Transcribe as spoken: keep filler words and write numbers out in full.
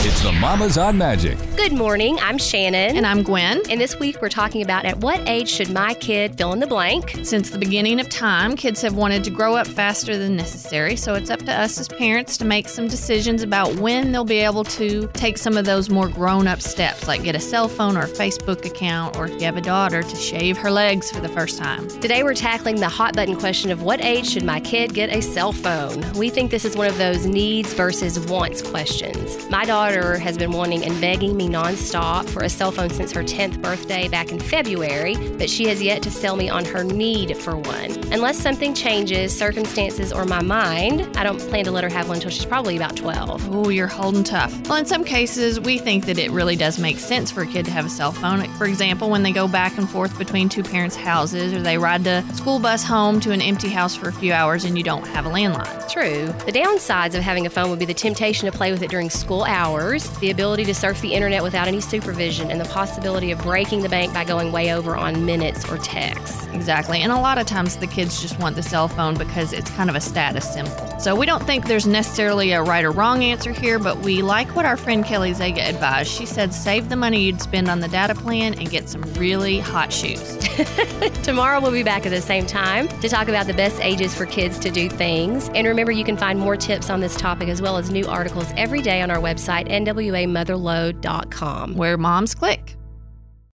It's the Mamas on Magic. Good morning, I'm Shannon. And I'm Gwen. And this week we're talking about at what age should my kid fill in the blank? Since the beginning of time, kids have wanted to grow up faster than necessary, so it's up to us as parents to make some decisions about when they'll be able to take some of those more grown-up steps, like get a cell phone or a Facebook account, or if you have a daughter, to shave her legs for the first time. Today we're tackling the hot button question of what age should my kid get a cell phone? We think this is one of those needs versus wants questions. My daughter has been wanting and begging me nonstop for a cell phone since her tenth birthday back in February, but she has yet to sell me on her need for one. Unless something changes, circumstances, or my mind, I don't plan to let her have one until she's probably about twelve. Oh, you're holding tough. Well, in some cases, we think that it really does make sense for a kid to have a cell phone. For example, when they go back and forth between two parents' houses, or they ride the school bus home to an empty house for a few hours and you don't have a landline. True. The downsides of having a phone would be the temptation to play with it during school hours, the ability to surf the internet without any supervision, and the possibility of breaking the bank by going way over on minutes or texts. Exactly. And a lot of times the kids just want the cell phone because it's kind of a status symbol. So we don't think there's necessarily a right or wrong answer here, but we like what our friend Kelly Zega advised. She said save the money you'd spend on the data plan and get some really hot shoes. Tomorrow we'll be back at the same time to talk about the best ages for kids to do things. And remember, you can find more tips on this topic as well as new articles every day on our website, N W A mother load dot com. Where moms click.